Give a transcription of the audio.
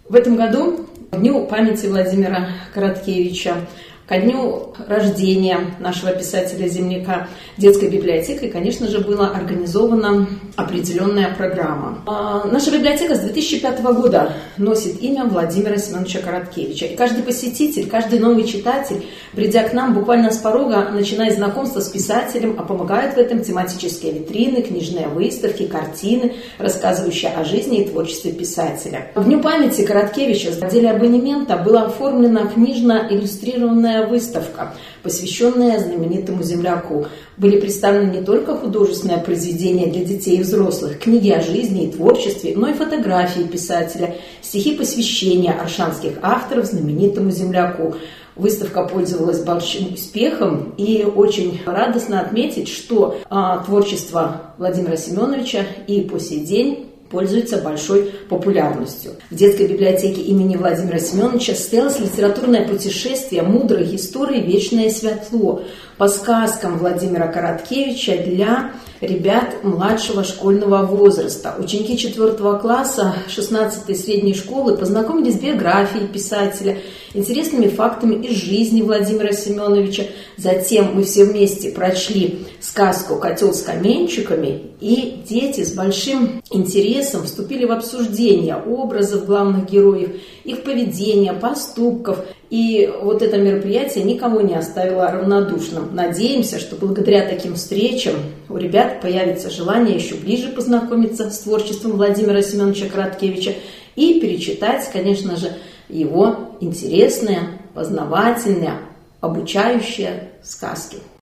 В этом году, к Дню памяти Владимира Короткевича, ко дню рождения нашего писателя-земляка, детской библиотекой, конечно же, была организована определенная программа. Наша библиотека с 2005 года носит имя Владимира Семеновича Короткевича. И каждый посетитель, каждый новый читатель, придя к нам буквально с порога, начиная знакомство с писателем, а помогают в этом тематические витрины, книжные выставки, картины, рассказывающие о жизни и творчестве писателя. К Дню памяти Короткевича в отделе абонемента была оформлена книжно-иллюстрированная выставка, посвященная знаменитому земляку. Были представлены не только художественные произведения для детей и взрослых, книги о жизни и творчестве, но и фотографии писателя, стихи посвящения оршанских авторов знаменитому земляку. Выставка пользовалась большим успехом, и очень радостно отметить, что творчество Владимира Семеновича и по сей день пользуется большой популярностью. В детской библиотеке имени Владимира Семеновича состоялось литературное путешествие «Мудрых историй. Вечное светло» по сказкам Владимира Короткевича для ребят младшего школьного возраста. Ученики 4 класса 16-й средней школы познакомились с биографией писателя, интересными фактами из жизни Владимира Семеновича. Затем мы все вместе прочли сказку «Котел с каменчиками», и дети с большим интересом вступили в обсуждение образов главных героев, их поведения, поступков. И вот это мероприятие никого не оставило равнодушным. Надеемся, что благодаря таким встречам у ребят появится желание еще ближе познакомиться с творчеством Владимира Семеновича Короткевича и перечитать, конечно же, его интересные, познавательные, обучающие сказки.